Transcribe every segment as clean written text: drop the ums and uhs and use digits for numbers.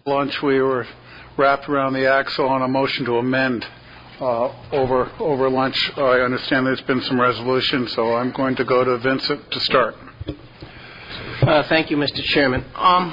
lunch we were wrapped around the axle on a motion to amend over lunch. I understand there's been some resolution, so I'm going to go to Vincent to start. Thank you, Mr. Chairman.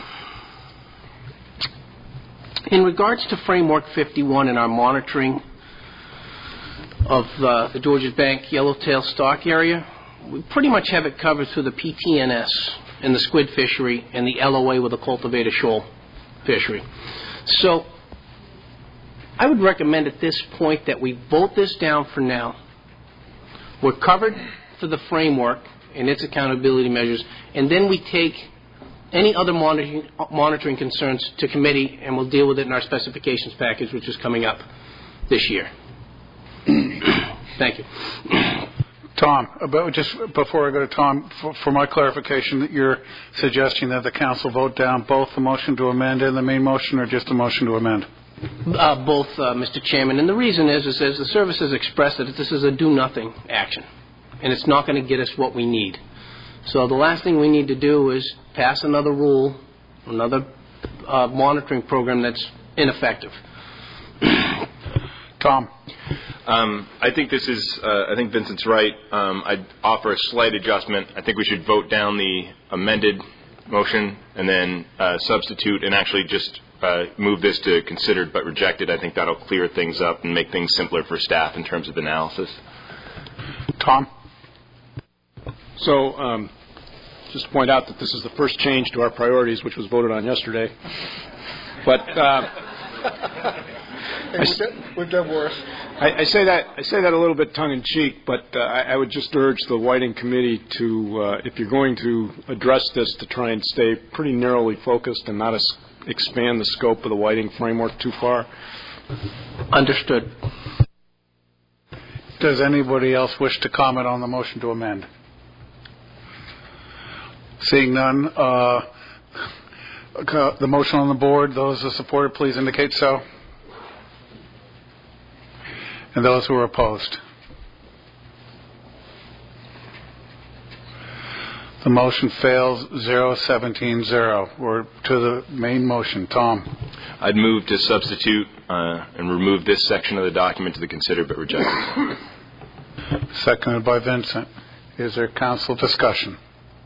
In regards to Framework 51 and our monitoring of the Georges Bank yellowtail stock area, we pretty much have it covered through the PTNS and the squid fishery and the LOA with the cultivated shoal fishery. So I would recommend at this point that we vote this down for now. We're covered for the framework and its accountability measures, and then we take any other monitoring concerns to committee, and we'll deal with it in our specifications package, which is coming up this year. Thank you. Tom, just before I go to Tom, for my clarification, that you're suggesting that the council vote down both the motion to amend and the main motion, or just the motion to amend? Both, Mr. Chairman. And the reason is as the service has expressed that this is a do-nothing action, and it's not going to get us what we need. So the last thing we need to do is pass another rule, another monitoring program that's ineffective. Tom. I think this is, I think Vincent's right. I'd offer a slight adjustment. I think we should vote down the amended motion and then substitute and actually just move this to considered but rejected. I think that'll clear things up and make things simpler for staff in terms of analysis. Tom? So just to point out that this is the first change to our priorities, which was voted on yesterday. But we've done worse. I say that a little bit tongue-in-cheek, but I would just urge the Whiting Committee to, if you're going to address this, to try and stay pretty narrowly focused and not expand the scope of the Whiting framework too far. Understood. Does anybody else wish to comment on the motion to amend? Seeing none, the motion on the board, those who support it, please indicate so. And those who are opposed. The motion fails 0-17-0. We're to the main motion. Tom. I'd move to substitute and remove this section of the document to the considered but rejected. Seconded by Vincent. Is there council discussion?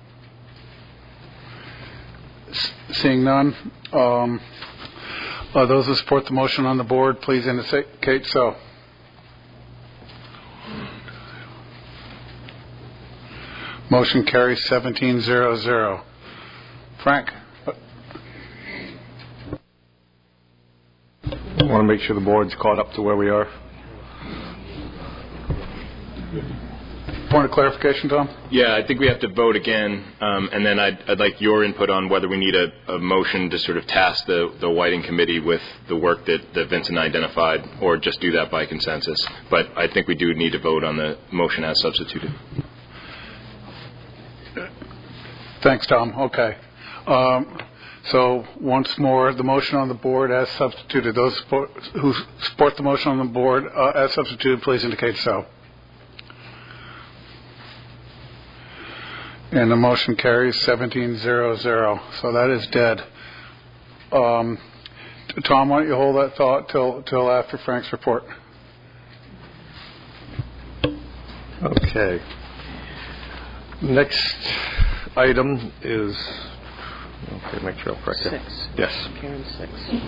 Seeing none, those who support the motion on the board, please indicate so. Motion carries 17-0-0. Frank. I want to make sure the board's caught up to where we are. Point of clarification, Tom? Yeah, I think we have to vote again, and then I'd like your input on whether we need a motion to sort of task the Whiting Committee with the work that Vincent identified, or just do that by consensus. But I think we do need to vote on the motion as substituted. Thanks, Tom. Okay. So once more, the motion on the board as substituted. Those who support the motion on the board as substituted, please indicate so. And the motion carries 17-0-0. So that is dead. Tom, why don't you hold that thought till after Frank's report? Okay. Next item is, okay, make sure I'm correct. 6. Yes. Karen 6.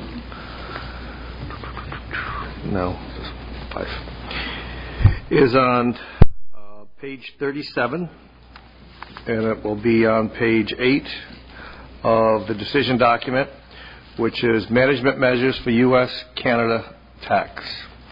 No, 5. Is on page 37, and it will be on page 8 of the decision document, which is management measures for U.S.-Canada tax.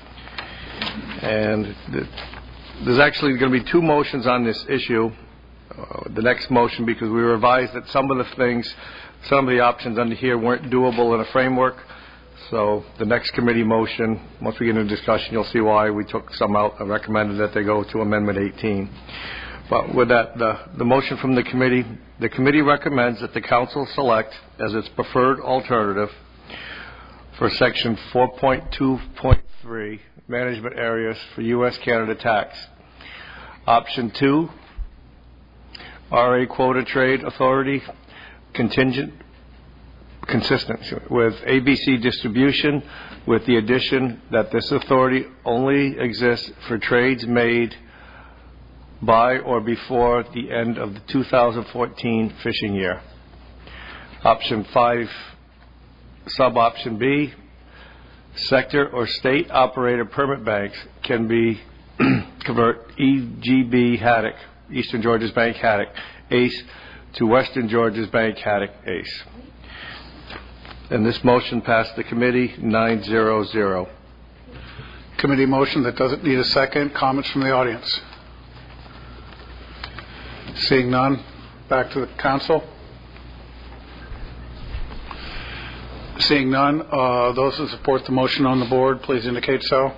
And there's actually going to be 2 motions on this issue. The next motion, because we revised that some of the options under here weren't doable in a framework. So the next committee motion, once we get into discussion, you'll see why we took some out and recommended that they go to Amendment 18. But with that, the motion from the committee recommends that the council select as its preferred alternative for Section 4.2.3, management areas for U.S.-Canada tax. Option 2, RA Quota Trade Authority contingent consistent with ABC distribution, with the addition that this authority only exists for trades made by or before the end of the 2014 fishing year. Option 5, sub-option B, sector or state operator permit banks can be convert EGB Haddock, Eastern Georgia's Bank Haddock, ACE, to Western Georgia's Bank Haddock, ACE. And this motion passed the committee 9-0-0. Committee motion that doesn't need a second. Comments from the audience? Seeing none, back to the council. Seeing none, those who support the motion on the board, please indicate so.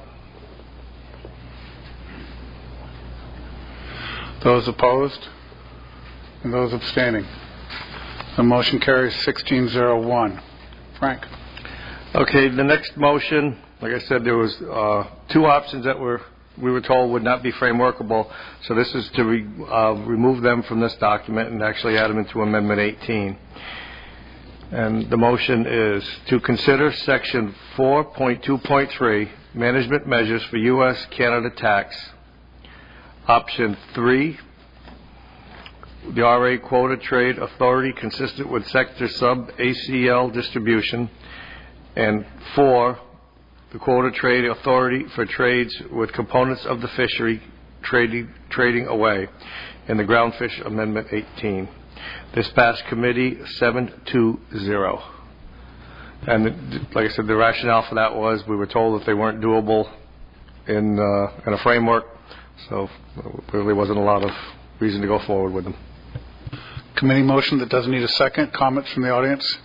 Those opposed? And those abstaining? The motion carries 16-0-1. Frank. Okay, the next motion, like I said, there was two options that we were told would not be frameworkable. So this is to remove them from this document and actually add them into Amendment 18. And the motion is to consider Section 4.2.3, Management Measures for U.S.-Canada Tax. Option 3, the RA Quota Trade Authority consistent with Sector Sub-ACL distribution. And 4, the Quota Trade Authority for trades with components of the fishery trading away in the Groundfish Amendment 18. This passed committee 7-0. And like I said, the rationale for that was we were told that they weren't doable in a framework, so there really wasn't a lot of reason to go forward with them. Committee motion that doesn't need a second. Comments from the audience?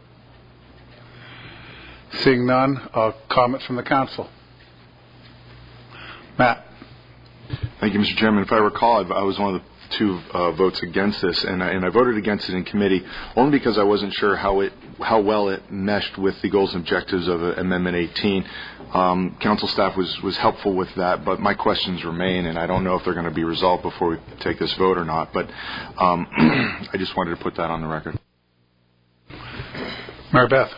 Seeing none, comments from the council. Matt. Thank you, Mr. Chairman. If I recall, I was one of the two votes against this, and I voted against it in committee only because I wasn't sure how well it meshed with the goals and objectives of Amendment 18. Council staff was helpful with that, but my questions remain, and I don't know if they're going to be resolved before we take this vote or not. But I just wanted to put that on the record. Mary Beth.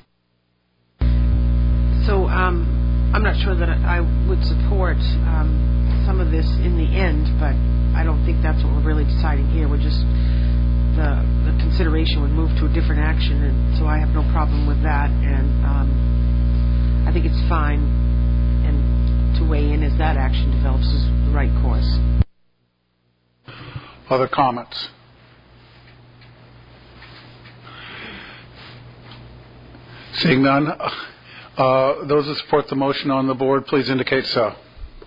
So I'm not sure that I would support some of this in the end, but I don't think that's what we're really deciding here. We're just the consideration would move to a different action, and so I have no problem with that. And I think it's fine, and to weigh in as that action develops is the right course. Other comments? Seeing none, those who support the motion on the board, please indicate so.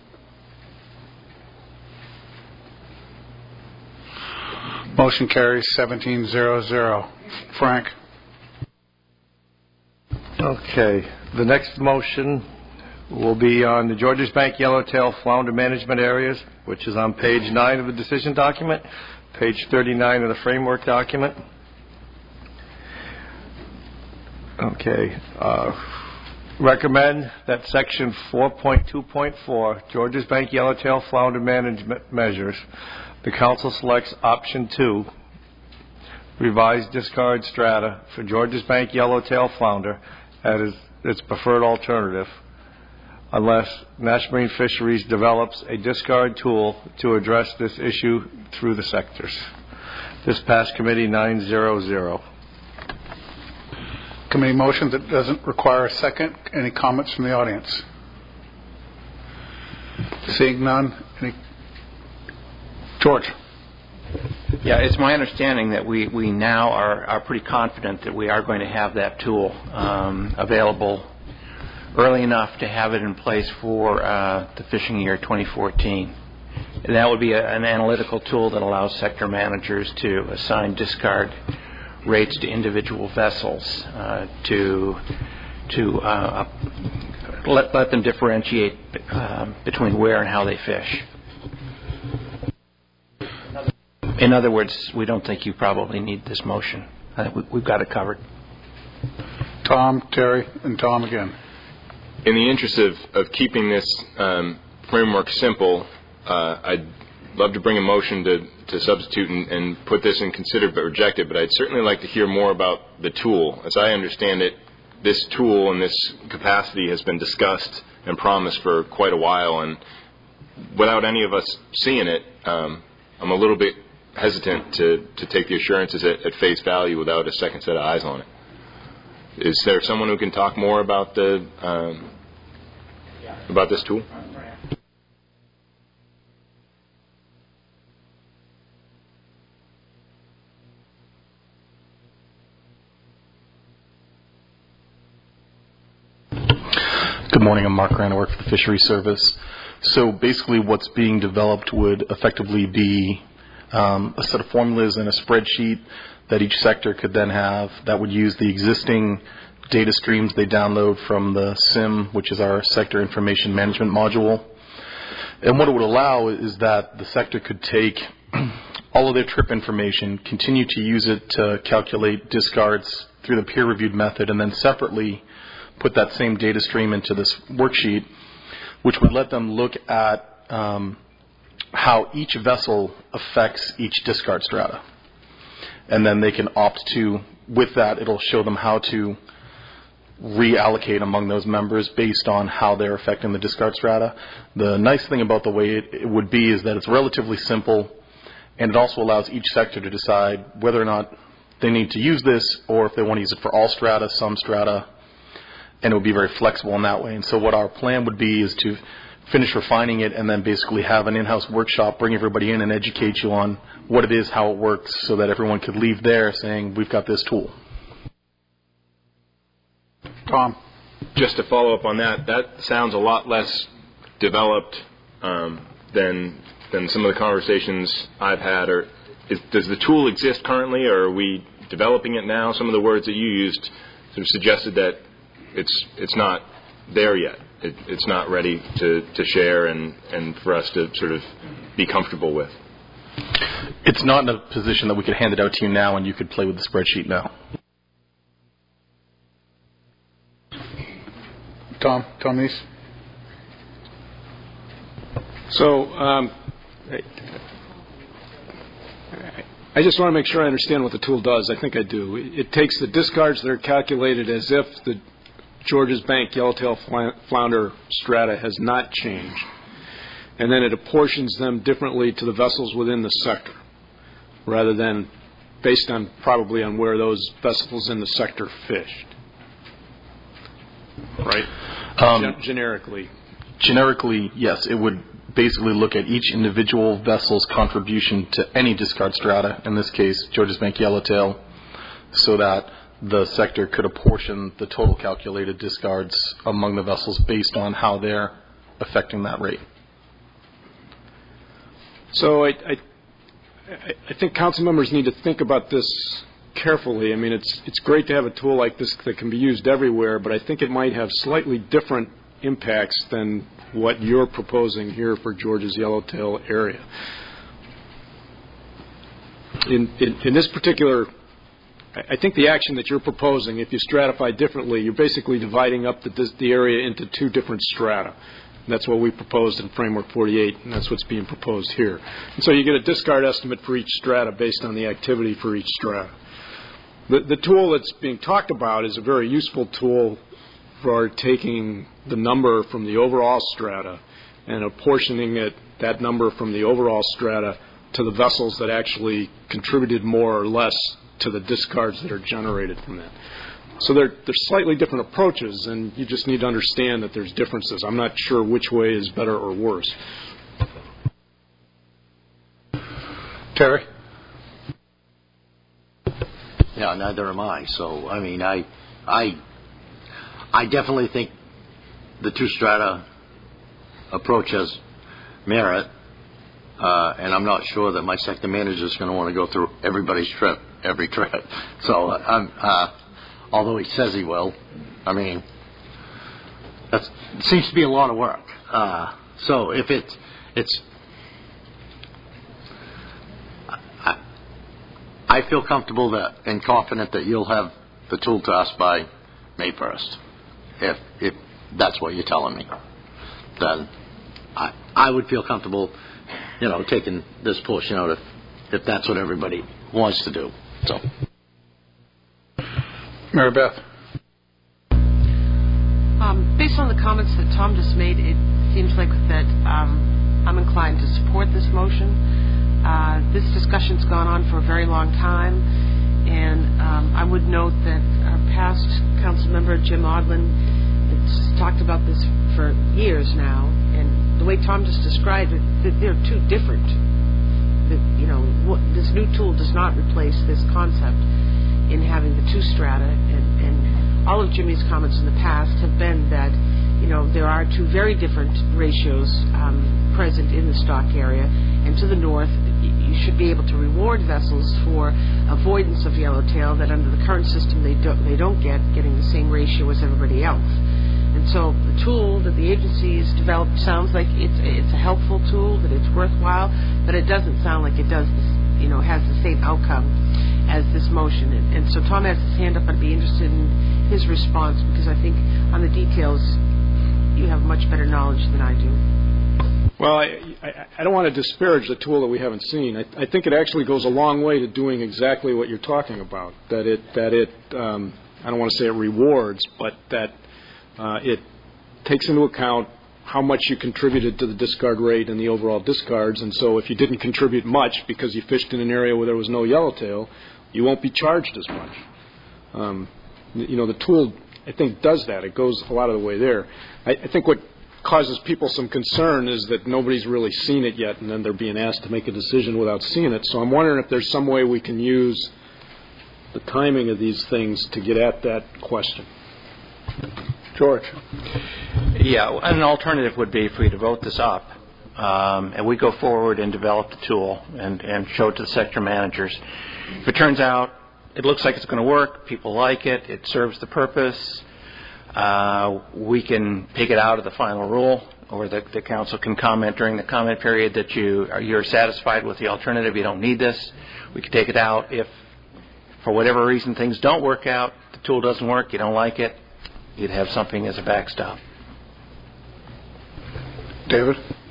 Motion carries 17-0-0. Frank. Okay. The next motion will be on the Georges Bank Yellowtail Flounder Management Areas, which is on page 9 of the decision document, page 39 of the framework document. Okay. Recommend that Section 4.2.4, Georges Bank Yellowtail Flounder Management Measures, the Council selects Option 2, revised discard strata for Georges Bank Yellowtail Flounder as its preferred alternative, unless National Marine Fisheries develops a discard tool to address this issue through the sectors. This passed committee 9-0-0. Committee motion that doesn't require a second. Any comments from the audience? Seeing none, George. Yeah, it's my understanding that we now are pretty confident that we are going to have that tool available early enough to have it in place for the fishing year 2014. And that would be an analytical tool that allows sector managers to assign discard rates to individual vessels to let them differentiate between where and how they fish. In other words, we don't think you probably need this motion. We've got it covered. Tom, Terry, and Tom again. In the interest of keeping this framework simple, I'd love to bring a motion to substitute and put this in consider but reject it, but I'd certainly like to hear more about the tool. As I understand it, this tool in this capacity has been discussed and promised for quite a while, and without any of us seeing it, I'm a little bit hesitant to take the assurances at face value without a second set of eyes on it. Is there someone who can talk more about this tool? Good morning. I'm Mark Grant. I work for the Fisheries Service. So basically what's being developed would effectively be a set of formulas and a spreadsheet that each sector could then have that would use the existing data streams they download from the SIM, which is our Sector Information Management module. And what it would allow is that the sector could take all of their trip information, continue to use it to calculate discards through the peer-reviewed method, and then separately put that same data stream into this worksheet, which would let them look at how each vessel affects each discard strata. And then they can opt to, with that, it'll show them how to reallocate among those members based on how they're affecting the discard strata. The nice thing about the way it would be is that it's relatively simple, and it also allows each sector to decide whether or not they need to use this or if they want to use it for all strata, some strata, and it would be very flexible in that way. And so what our plan would be is to finish refining it and then basically have an in-house workshop, bring everybody in and educate you on what it is, how it works, so that everyone could leave there saying, we've got this tool. Tom? Just to follow up on that, that sounds a lot less developed than some of the conversations I've had. Does the tool exist currently, or are we developing it now? Some of the words that you used sort of suggested that it's not there yet. It's not ready to share and for us to sort of be comfortable with. It's not in a position that we could hand it out to you now and you could play with the spreadsheet now. Tom East? So I just want to make sure I understand what the tool does. I think I do. It takes the discards that are calculated as if the Georges Bank yellowtail flounder strata has not changed, and then it apportions them differently to the vessels within the sector, rather than based on probably on where those vessels in the sector fished. Right? Generically. Generically, yes. It would basically look at each individual vessel's contribution to any discard strata, in this case, Georges Bank yellowtail, so that the sector could apportion the total calculated discards among the vessels based on how they're affecting that rate. So I think council members need to think about this carefully. I mean, it's great to have a tool like this that can be used everywhere, but I think it might have slightly different impacts than what you're proposing here for George's yellowtail area. In this particular, I think the action that you're proposing, if you stratify differently, you're basically dividing up the area into two different strata. And that's what we proposed in Framework 48, and that's what's being proposed here. And so you get a discard estimate for each strata based on the activity for each strata. The tool that's being talked about is a very useful tool for taking the number from the overall strata and apportioning that number from the overall strata to the vessels that actually contributed more or less to the discards that are generated from that. So they're slightly different approaches, and you just need to understand that there's differences. I'm not sure which way is better or worse. Terry? Yeah, neither am I. So, I mean, I definitely think the two strata approach has merit, and I'm not sure that my sector manager is going to want to go through everybody's trip, every trip. So, although he says he will, I mean, it seems to be a lot of work. So if it's I feel comfortable and confident that you'll have the tool to us by May 1st. If that's what you're telling me, then I would feel comfortable taking this push, if that's what everybody wants to do. So, Mary Beth. Based on the comments that Tom just made, it seems like that I'm inclined to support this motion. This discussion's gone on for a very long time, and I would note that our past council member, Jim Odlin, has talked about this for years now, and the way Tom just described it, that they're two different. This new tool does not replace this concept in having the two strata, and all of Jimmy's comments in the past have been that there are two very different ratios present in the stock area, and to the north you should be able to reward vessels for avoidance of yellowtail that under the current system they don't getting the same ratio as everybody else. And so the tool that the agency has developed sounds like it's a helpful tool, that it's worthwhile, but it doesn't sound like it does has the same outcome as this motion. And so Tom has his hand up. I'd be interested in his response, because I think on the details you have much better knowledge than I do. Well, I don't want to disparage the tool that we haven't seen. I think it actually goes a long way to doing exactly what you're talking about. That it I don't want to say it rewards, but that it takes into account how much you contributed to the discard rate and the overall discards. And so if you didn't contribute much because you fished in an area where there was no yellowtail, you won't be charged as much. The tool, I think, does that. It goes a lot of the way there. I think what causes people some concern is that nobody's really seen it yet, and then they're being asked to make a decision without seeing it. So I'm wondering if there's some way we can use the timing of these things to get at that question. George. Yeah, an alternative would be for you to vote this up, and we go forward and develop the tool and show it to the sector managers. If it turns out it looks like it's going to work, people like it, it serves the purpose, we can take it out of the final rule, or the council can comment during the comment period that you're satisfied with the alternative, you don't need this. We can take it out if, for whatever reason, things don't work out, the tool doesn't work, you don't like it, you'd have something as a backstop. David?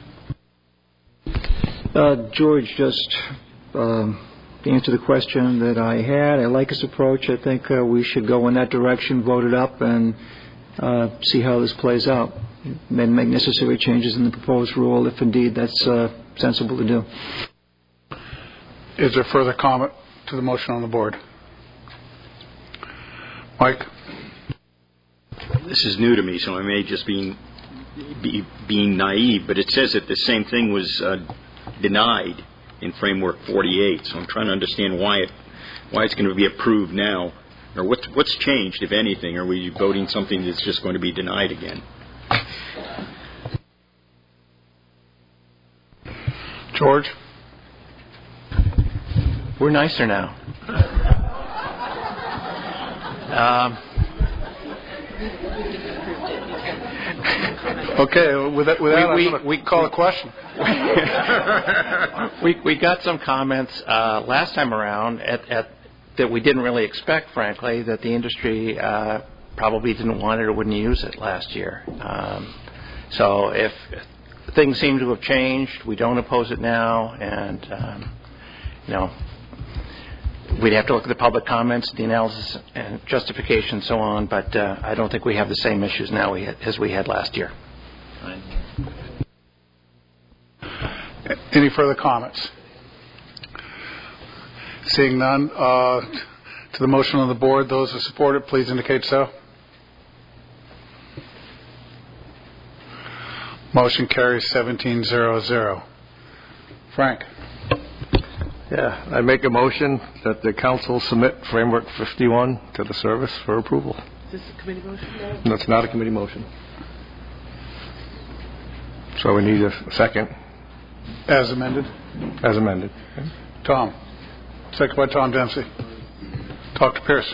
George just answered the question that I had. I like his approach. I think we should go in that direction, vote it up, and see how this plays out. Then make necessary changes in the proposed rule if indeed that's sensible to do. Is there further comment to the motion on the board? Mike? This is new to me, so I may just be being naive, but it says that the same thing was denied in Framework 48. So I'm trying to understand why it's going to be approved now, or what's changed, if anything. Are we voting something that's just going to be denied again? George? We're nicer now. Okay, with that we call a question. we got some comments last time around that we didn't really expect, frankly, that the industry probably didn't want it or wouldn't use it last year. So if things seem to have changed, we don't oppose it now, and we'd have to look at the public comments, the analysis and justification and so on, but I don't think we have the same issues now as we had last year. Any further comments? Seeing none, to the motion on the board, those who support it, please indicate so. Motion carries 17-0-0. Frank. Yeah, I make a motion that the council submit Framework 51 to the service for approval. Is this a committee motion? No, it's not a committee motion. So we need a second. As amended? As amended. Okay. Tom. Second by Tom Dempsey. Talk to Pierce.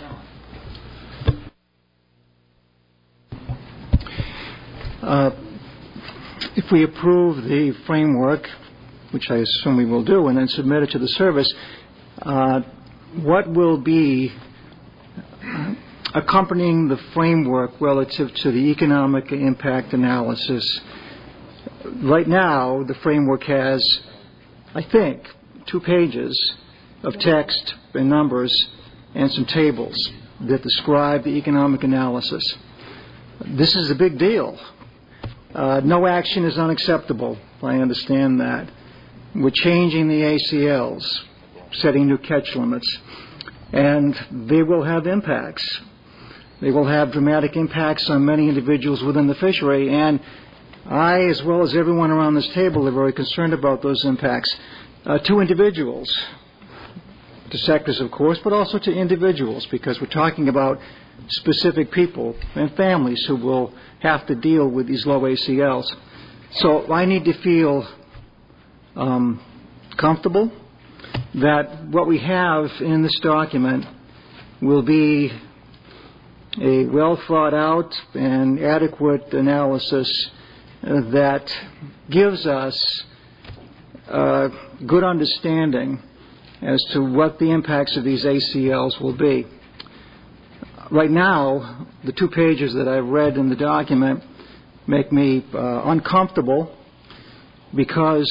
If we approve the framework, which I assume we will do, and then submit it to the service, what will be accompanying the framework relative to the economic impact analysis? Right now, the framework has I think, 2 pages of text and numbers and some tables that describe the economic analysis. This is a big deal. No action is unacceptable. I understand that. We're changing the ACLs, setting new catch limits, and they will have impacts. They will have dramatic impacts on many individuals within the fishery, and I, as well as everyone around this table, are very concerned about those impacts to individuals, to sectors, of course, but also to individuals, because we're talking about specific people and families who will have to deal with these low ACLs. So I need to feel comfortable that what we have in this document will be a well thought out and adequate analysis that gives us a good understanding as to what the impacts of these ACLs will be. Right now, the 2 pages that I've read in the document make me uncomfortable because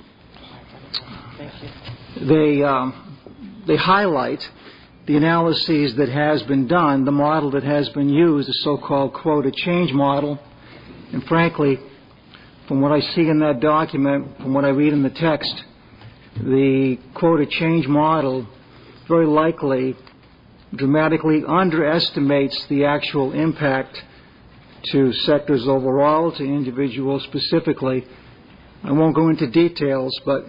they highlight the analyses that has been done, the model that has been used, the so-called quota change model. And frankly, from what I see in that document, from what I read in the text, the quota change model very likely dramatically underestimates the actual impact to sectors overall, to individuals specifically. I won't go into details, but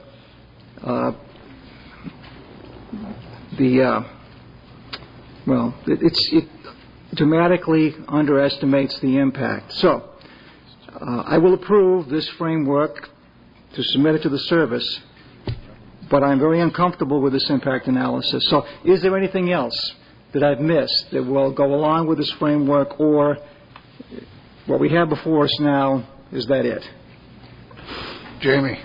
it dramatically underestimates the impact. So I will approve this framework to submit it to the service, but I'm very uncomfortable with this impact analysis. So is there anything else that I've missed that will go along with this framework, or what we have before us now, is that it? Jamie.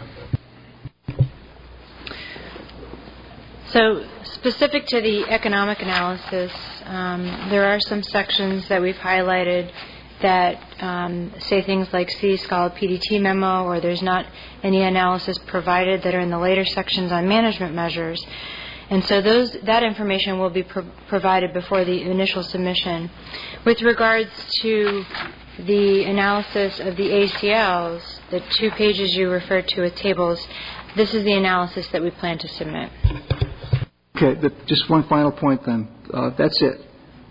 So specific to the economic analysis, there are some sections that we've highlighted that say things like see Scholar PDT memo, or there's not any analysis provided, that are in the later sections on management measures. And so that information will be provided before the initial submission. With regards to the analysis of the ACLs, the 2 pages you referred to with tables, this is the analysis that we plan to submit. Okay, just one final point then. That's it.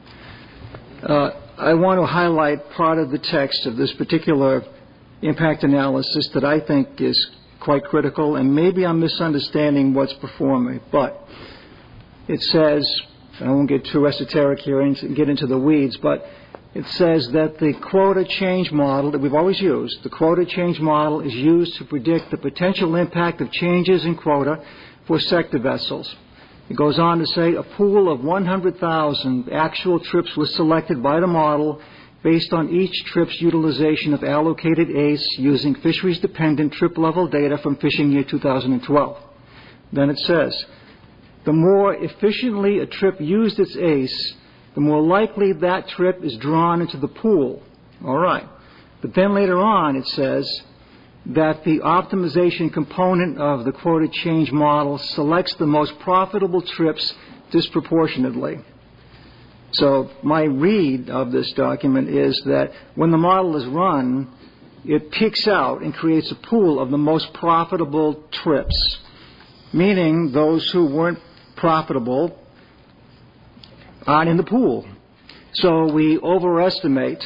I want to highlight part of the text of this particular impact analysis that I think is quite critical, and maybe I'm misunderstanding what's before me, but it says, I won't get too esoteric here and get into the weeds, but it says that the quota change model that we've always used, the quota change model is used to predict the potential impact of changes in quota for sector vessels. It goes on to say a pool of 100,000 actual trips was selected by the model based on each trip's utilization of allocated ACE using fisheries-dependent trip-level data from fishing year 2012. Then it says, the more efficiently a trip used its ACE, the more likely that trip is drawn into the pool. All right. But then later on it says that the optimization component of the quota change model selects the most profitable trips disproportionately. So my read of this document is that when the model is run, it picks out and creates a pool of the most profitable trips, meaning those who weren't profitable aren't in the pool. So we underestimate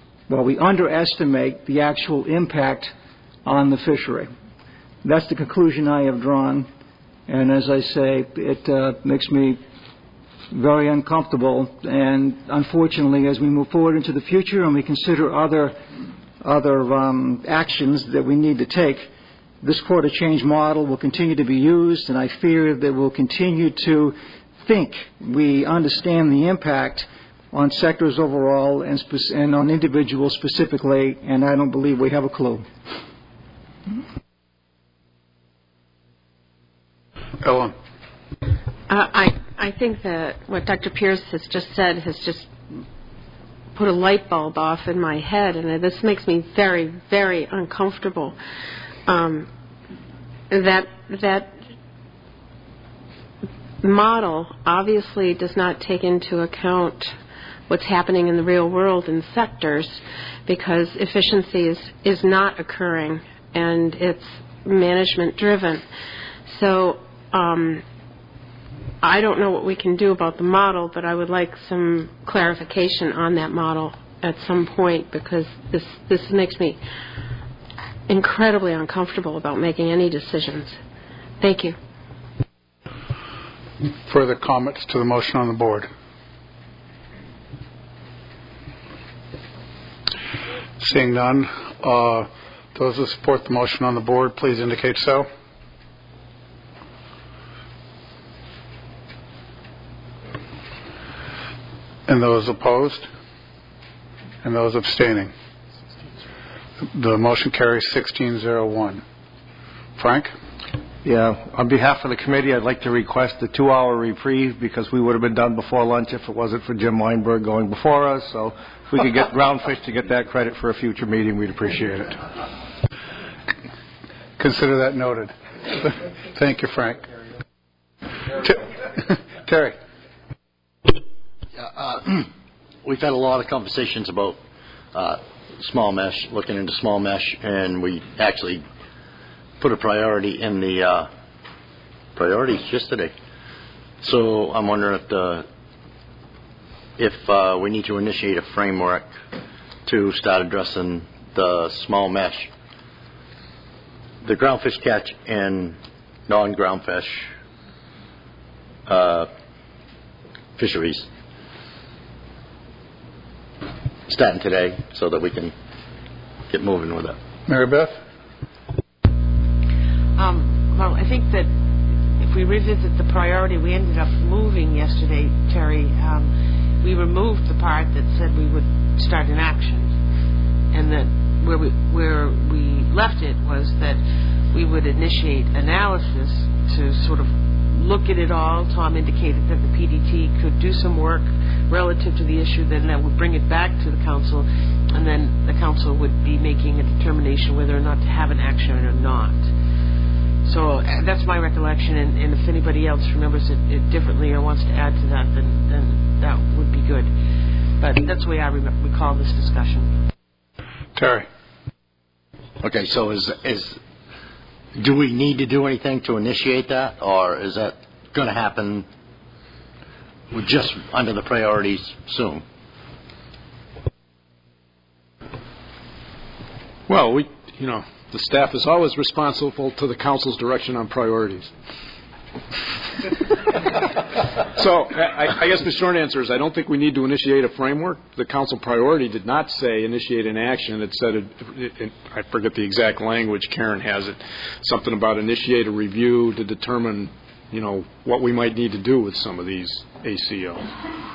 the actual impact on the fishery. That's the conclusion I have drawn, and as I say, it makes me very uncomfortable, and unfortunately, as we move forward into the future and we consider other actions that we need to take, this quota change model will continue to be used, and I fear that we'll continue to think we understand the impact on sectors overall and on individuals specifically, and I don't believe we have a clue. Ellen. I think that what Dr. Pierce has just said has just put a light bulb off in my head, and this makes me very, very uncomfortable. That model obviously does not take into account what's happening in the real world in sectors, because efficiency is not occurring and it's management driven. So I don't know what we can do about the model, but I would like some clarification on that model at some point, because this makes me incredibly uncomfortable about making any decisions. Thank you. Further comments to the motion on the board? Seeing none, those who support the motion on the board, please indicate so. And those opposed? And those abstaining? The motion carries 16-01. Frank? Yeah, on behalf of the committee, I'd like to request a 2-hour reprieve, because we would have been done before lunch if it wasn't for Jim Weinberg going before us. So if we could get Groundfish to get that credit for a future meeting, we'd appreciate it. Consider that noted. Thank you, Frank. Terry. We've had a lot of conversations about small mesh, looking into small mesh, and we actually put a priority in the priorities yesterday. So I'm wondering if we need to initiate a framework to start addressing the small mesh, the groundfish catch and non-groundfish fisheries, starting today, so that we can get moving with it. Mary Beth? Well, I think that if we revisit the priority we ended up moving yesterday, Terry, we removed the part that said we would start an action, and that where we left it was that we would initiate analysis to sort of look at it all. Tom indicated that the PDT could do some work relative to the issue, then that would bring it back to the council, and then the council would be making a determination whether or not to have an action or not. So that's my recollection, and if anybody else remembers it differently or wants to add to that, then that would be good. But that's the way I recall this discussion. Terry. Okay, so do we need to do anything to initiate that, or is that going to happen just under the priorities soon? Well, the staff is always responsible to the council's direction on priorities. So I guess the short answer is I don't think we need to initiate a framework. The council priority did not say initiate an action. It said, I forget the exact language, Karen has it, something about initiate a review to determine, what we might need to do with some of these ACO.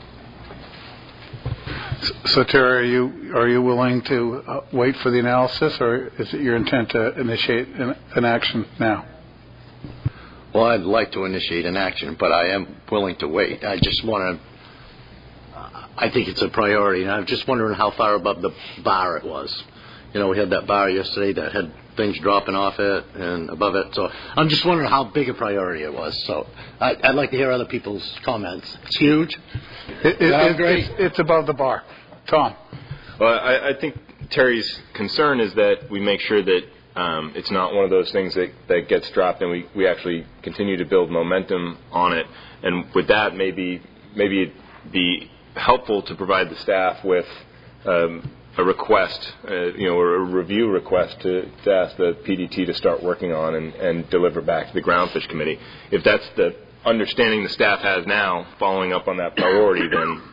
So, Terry, are you willing to wait for the analysis, or is it your intent to initiate an action now? Well, I'd like to initiate an action, but I am willing to wait. I just want to, I think it's a priority, and I'm just wondering how far above the bar it was. We had that bar yesterday that had things dropping off it and above it. So I'm just wondering how big a priority it was. So I'd like to hear other people's comments. It's huge. It's above the bar. Tom? Well, I think Terry's concern is that we make sure that it's not one of those things that gets dropped, and we actually continue to build momentum on it. And with that, maybe it'd be helpful to provide the staff with a request, or a review request to ask the PDT to start working on and deliver back to the Groundfish Committee. If that's the understanding the staff has now, following up on that priority,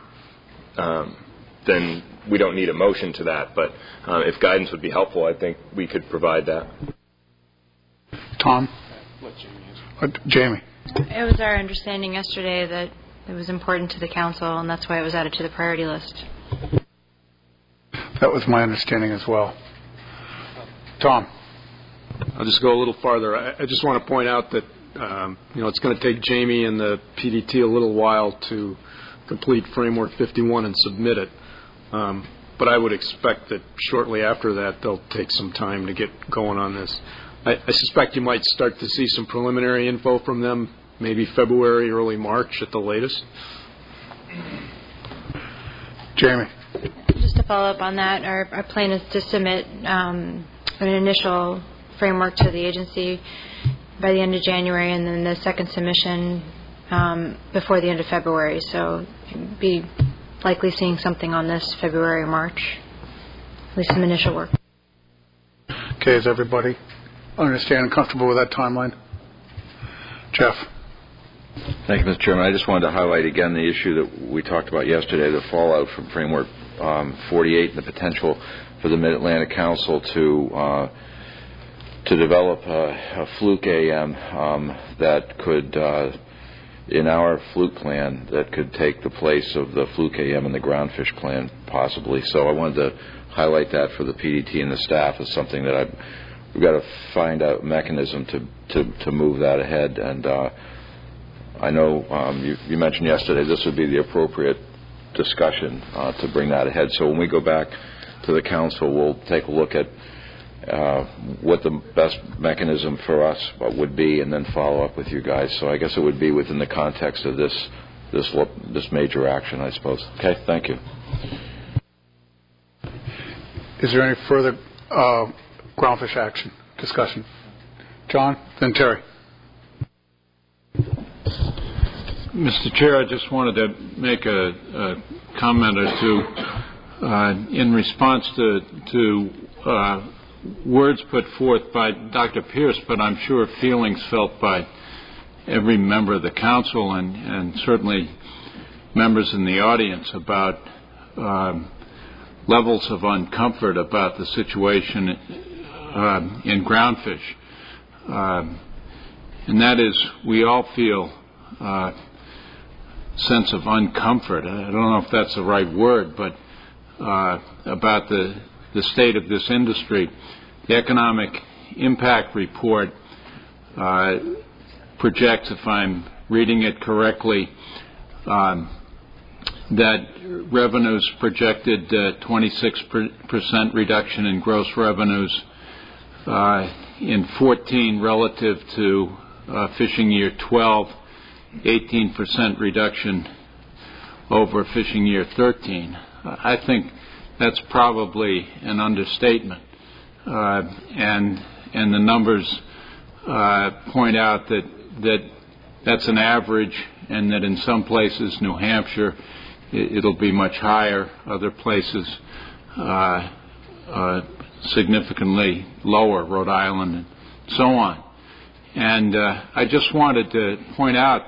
then we don't need a motion to that. But if guidance would be helpful, I think we could provide that. Tom? Jamie? It was our understanding yesterday that it was important to the council, and that's why it was added to the priority list. That was my understanding as well. Tom? I'll just go a little farther. I just want to point out that it's going to take Jamie and the PDT a little while to complete Framework 51 and submit it. But I would expect that shortly after that, they'll take some time to get going on this. I suspect you might start to see some preliminary info from them maybe February, early March at the latest. Jamie. Just to follow up on that, our plan is to submit an initial framework to the agency by the end of January, and then the second submission before the end of February. So be likely seeing something on this February or March, at least some initial work. Okay, is everybody understand and comfortable with that timeline? Jeff. Thank you, Mr. Chairman. I just wanted to highlight again the issue that we talked about yesterday, the fallout from Framework 48 and the potential for the Mid-Atlantic Council to develop a fluke AM that could, in our fluke plan, that could take the place of the fluke AM and the groundfish plan possibly. So I wanted to highlight that for the PDT and the staff as something that we've got to find a mechanism to move that ahead. And I know you mentioned yesterday this would be the appropriate discussion to bring that ahead. So when we go back to the council, we'll take a look at what the best mechanism for us would be, and then follow up with you guys. So I guess it would be within the context of this major action, I suppose. Okay, thank you. Is there any further groundfish action discussion? John, then Terry. Mr. Chair, I just wanted to make a comment or two in response to words put forth by Dr. Pierce, but I'm sure feelings felt by every member of the council and certainly members in the audience about levels of uncomfort about the situation in groundfish. And that is, we all feel sense of uncomfort. I don't know if that's the right word, but about the state of this industry. The Economic Impact Report projects, if I'm reading it correctly, that revenues projected 26% reduction in gross revenues in 14 relative to fishing year 12, 18% reduction over fishing year 13. I think that's probably an understatement, and the numbers point out that that's an average, and that in some places, New Hampshire, it'll be much higher. Other places, significantly lower, Rhode Island, and so on. And I just wanted to point out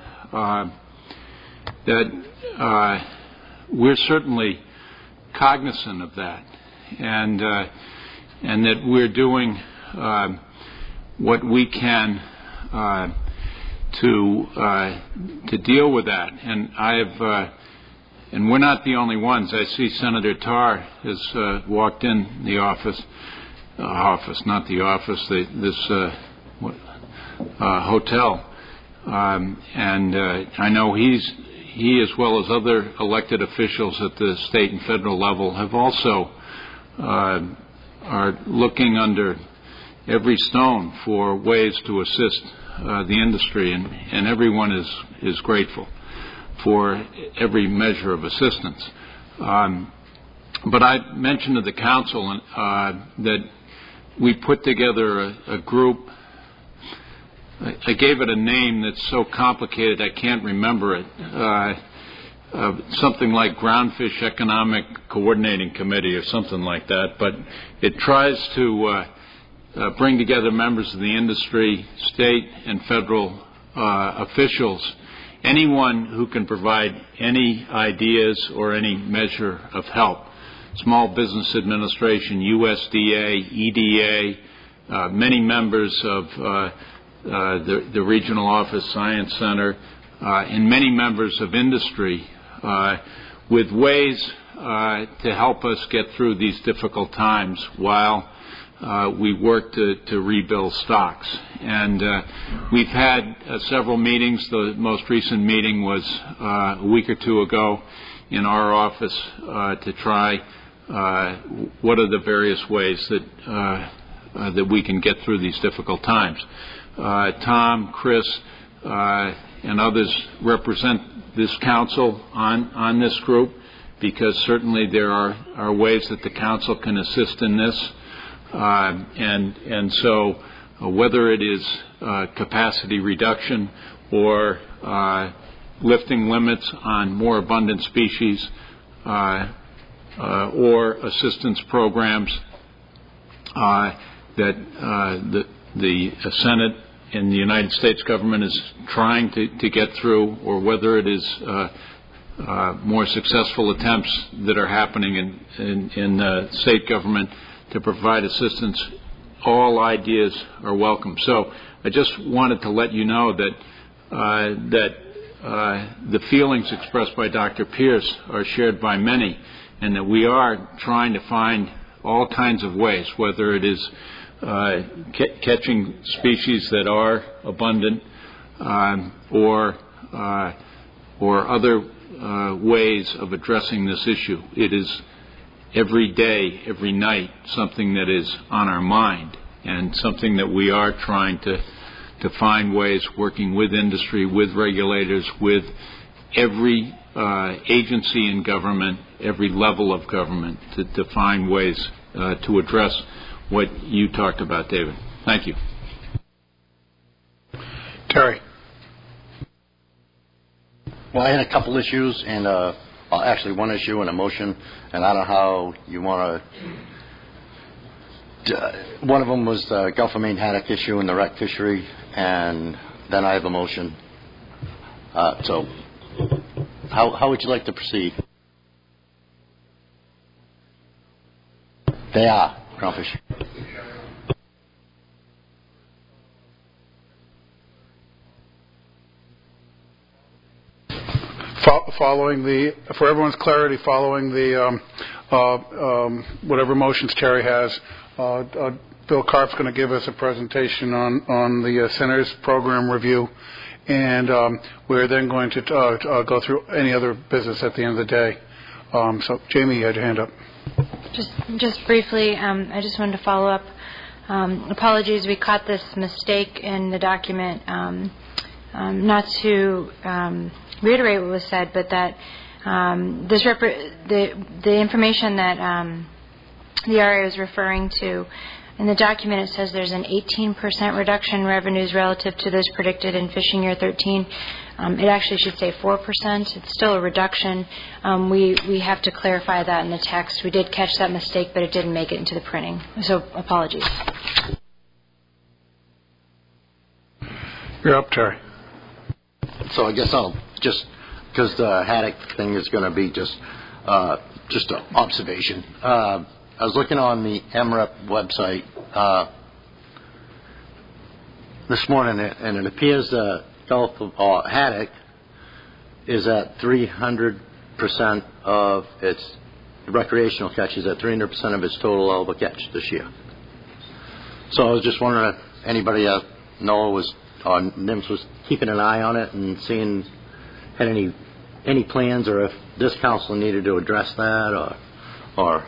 that we're certainly cognizant of that, and that we're doing what we can to deal with that. And and we're not the only ones. I see Senator Tarr has walked in the office, not the office, this hotel, and I know he, as well as other elected officials at the state and federal level, have also are looking under every stone for ways to assist the industry, and everyone is grateful for every measure of assistance. But I mentioned to the council that we put together a group. I gave it a name that's so complicated I can't remember it. Something like Groundfish Economic Coordinating Committee or something like that. But it tries to bring together members of the industry, state and federal officials, anyone who can provide any ideas or any measure of help. Small Business Administration, USDA, EDA, many members of the Regional Office Science Center, and many members of industry, with ways to help us get through these difficult times while we work to rebuild stocks. And we've had several meetings. The most recent meeting was a week or two ago in our office to try what are the various ways that we can get through these difficult times. Tom, Chris, and others represent this council on this group, because certainly there are ways that the council can assist in this. And so whether it is capacity reduction or lifting limits on more abundant species or assistance programs that the Senate and the United States government is trying to get through, or whether it is more successful attempts that are happening in state government to provide assistance, all ideas are welcome. So I just wanted to let you know that the feelings expressed by Dr. Pierce are shared by many, and that we are trying to find all kinds of ways, whether it is catching species that are abundant or other ways of addressing this issue. It is every day, every night, something that is on our mind, and something that we are trying to find ways, working with industry, with regulators, with every agency in government, every level of government, to find ways to address what you talked about, David. Thank you. Terry. Well, I had a couple issues, and actually one issue and a motion, and I don't know how you want to. One of them was the Gulf of Maine haddock issue and the wreck fishery, and then I have a motion. So, how would you like to proceed? They are groundfish. Following for everyone's clarity, following the whatever motions Terry has, Bill Karp's going to give us a presentation on the Center's program review, and we're then going to go through any other business at the end of the day. So, Jamie, you had your hand up. Just briefly, I just wanted to follow up. Apologies, we caught this mistake in the document. Not to reiterate what was said, but that the information that the RA is referring to in the document, it says there's an 18% reduction in revenues relative to those predicted in fishing year 13. It actually should say 4%. It's still a reduction. We have to clarify that in the text. We did catch that mistake, but it didn't make it into the printing. So apologies. You're up, Terry. So I guess I'll just, because the haddock thing is going to be just an observation. I was looking on the MREP website this morning, and it appears that Gulf haddock is at 300% of its recreational catches, at 300% of its total allowable catch this year. So I was just wondering if anybody Noah was, or NIMS was keeping an eye on it and seeing had any plans, or if this council needed to address that, or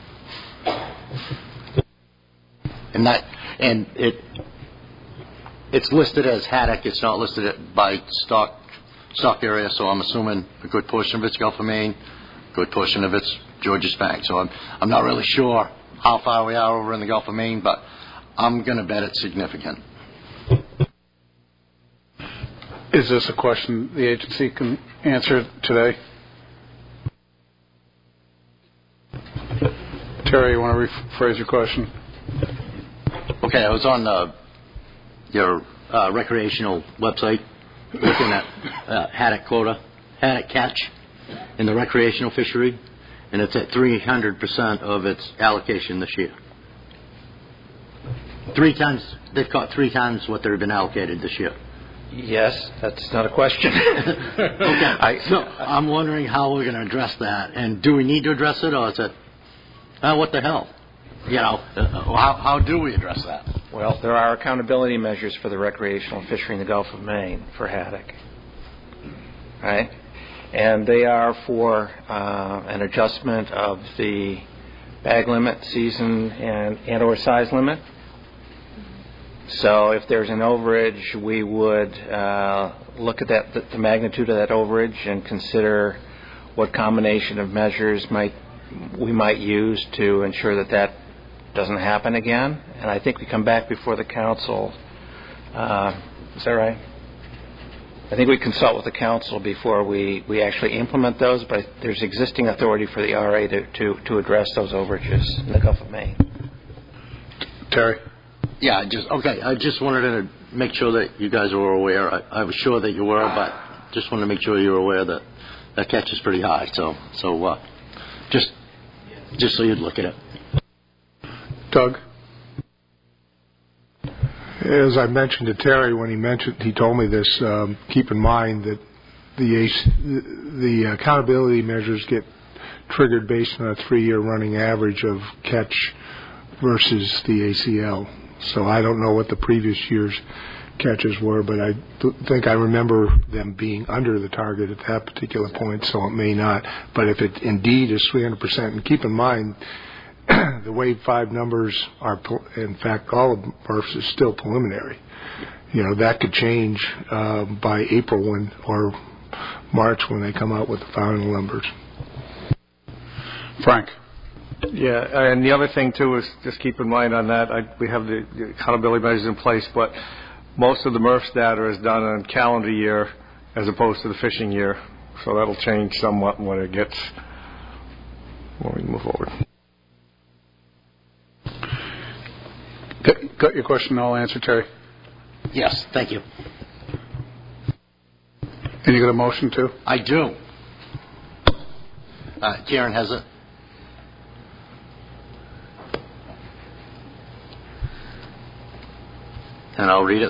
and it's listed as haddock. It's not listed by stock area. So I'm assuming a good portion of it's Gulf of Maine, a good portion of it's Georges Bank. So I'm not really sure how far we are over in the Gulf of Maine, but I'm going to bet it's significant. Is this a question the agency can answer today? Terry, you want to rephrase your question? Okay, I was on your recreational website looking at haddock quota, haddock catch in the recreational fishery, and it's at 300% of its allocation this year. 3 times, they've caught 3 times what they've been allocated this year. Yes, that's not a question. Okay. So I'm wondering how we're going to address that, and do we need to address it, or is it, what the hell? How do we address that? Well, there are accountability measures for the recreational fishery in the Gulf of Maine for haddock, right? And they are for an adjustment of the bag limit, season, and or size limit. So if there's an overage, we would look at the magnitude of that overage and consider what combination of measures we might use to ensure that doesn't happen again. And I think we come back before the council. Is that right? I think we consult with the council before we actually implement those, but there's existing authority for the RA to address those overages in the Gulf of Maine. Terry? Yeah, I just wanted to make sure that you guys were aware. I was sure that you were, but just wanted to make sure you were aware that that catch is pretty high. So just so you'd look at it. Doug? As I mentioned to Terry when he told me this, keep in mind that the accountability measures get triggered based on a 3-year running average of catch versus the ACL. So I don't know what the previous year's catches were, but I think I remember them being under the target at that particular point, so it may not. But if it indeed is 300%, and keep in mind, the Wave 5 numbers are, in fact, all of MRFs is still preliminary. That could change by April or March when they come out with the final numbers. Frank? Yeah, and the other thing, too, is just keep in mind on that, we have the accountability measures in place, but most of the MRFs data is done on calendar year as opposed to the fishing year. So that'll change somewhat when we move forward. Got your question all answered, Terry? Yes, thank you. And you got a motion, too? I do. Karen has it. And I'll read it.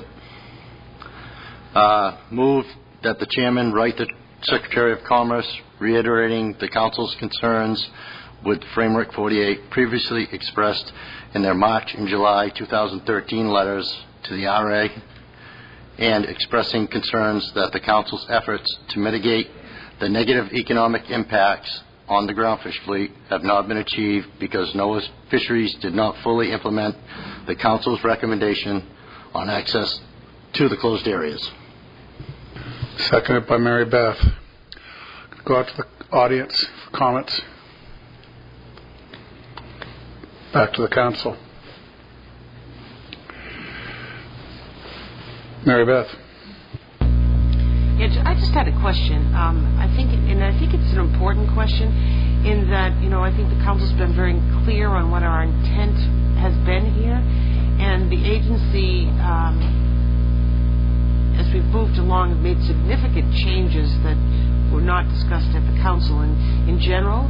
Move that the chairman write the Secretary of Commerce reiterating the Council's concerns with Framework 48 previously expressed in their March and July 2013 letters to the RA, and expressing concerns that the Council's efforts to mitigate the negative economic impacts on the groundfish fleet have not been achieved because NOAA Fisheries did not fully implement the Council's recommendation on access to the closed areas. Seconded by Mary Beth. Go out to the audience for comments. Back to the council. Mary Beth. Yeah, I just had a question. I think it's an important question in that, I think the council's been very clear on what our intent has been here, and the agency, as we've moved along, have made significant changes that were not discussed at the council. And in general,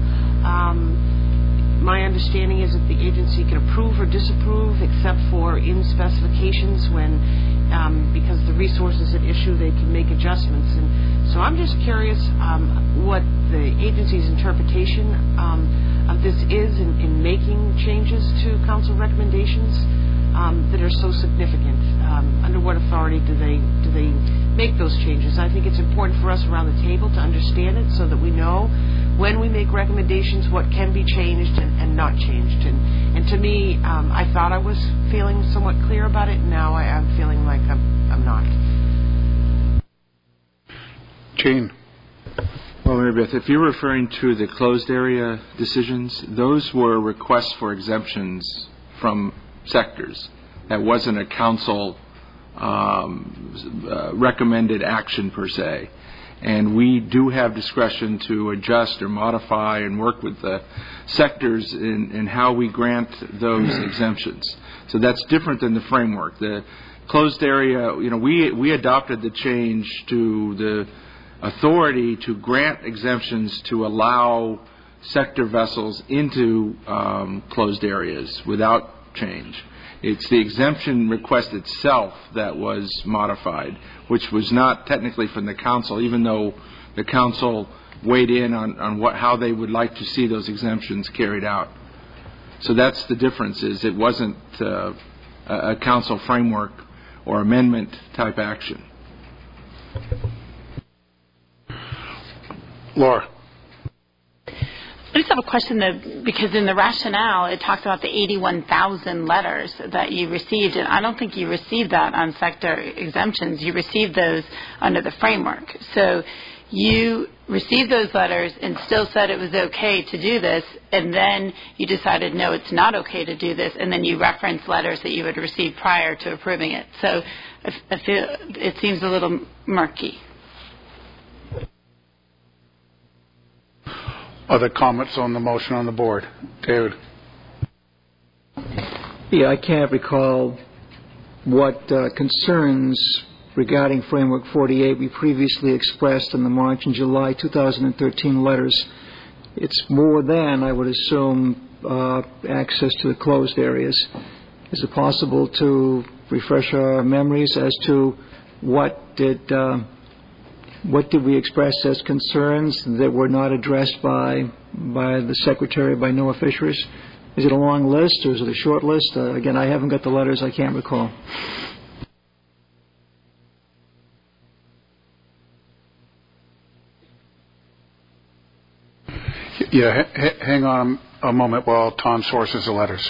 my understanding is that the agency can approve or disapprove except for in specifications when, because the resources at issue, they can make adjustments. And so I'm just curious what the agency's interpretation of this is in making changes to council recommendations that are so significant. Under what authority do they make those changes? I think it's important for us around the table to understand it so that we know when we make recommendations what can be changed and not changed. And to me, I thought I was feeling somewhat clear about it. Now I'm feeling like I'm not. Gene. Well, Mary Beth, if you're referring to the closed area decisions, those were requests for exemptions from sectors. That wasn't a council recommended action per se. And we do have discretion to adjust or modify and work with the sectors in how we grant those exemptions. So that's different than the framework. The closed area, we adopted the change to the authority to grant exemptions to allow sector vessels into closed areas without change. It's the exemption request itself that was modified, which was not technically from the council, even though the council weighed in on how they would like to see those exemptions carried out. So that's the difference. Is it wasn't a council framework or amendment type action. Laura. I just have a question, though, because in the rationale, it talks about the 81,000 letters that you received, and I don't think you received that on sector exemptions. You received those under the framework. So you received those letters and still said it was okay to do this, and then you decided, no, it's not okay to do this, and then you referenced letters that you had received prior to approving it. So I feel it seems a little murky. Other comments on the motion on the board? David? Yeah, I can't recall what concerns regarding Framework 48 we previously expressed in the March and July 2013 letters. It's more than, I would assume, access to the closed areas. Is it possible to refresh our memories as to what did we express as concerns that were not addressed by the Secretary, by NOAA Fisheries? Is it a long list or is it a short list? Again, I haven't got the letters. I can't recall. Yeah, hang on a moment while Tom sources the letters.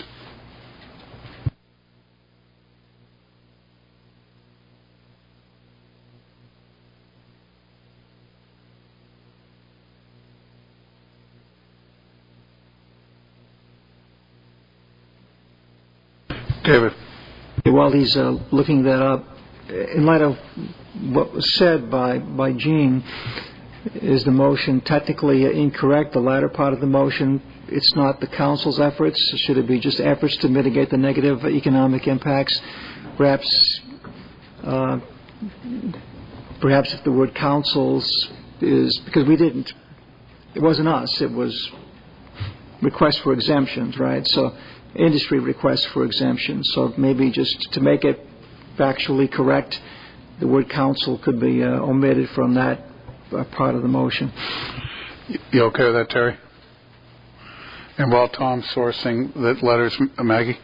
David. While he's looking that up, in light of what was said by Gene, is the motion technically incorrect? The latter part of the motion, it's not the council's efforts. Should it be just efforts to mitigate the negative economic impacts? Perhaps if the word councils is, because it wasn't us, it was requests for exemptions, right? So industry requests for exemptions. So maybe just to make it factually correct, the word council could be omitted from that part of the motion. You okay with that, Terry? And while Tom's sourcing the letters, Maggie?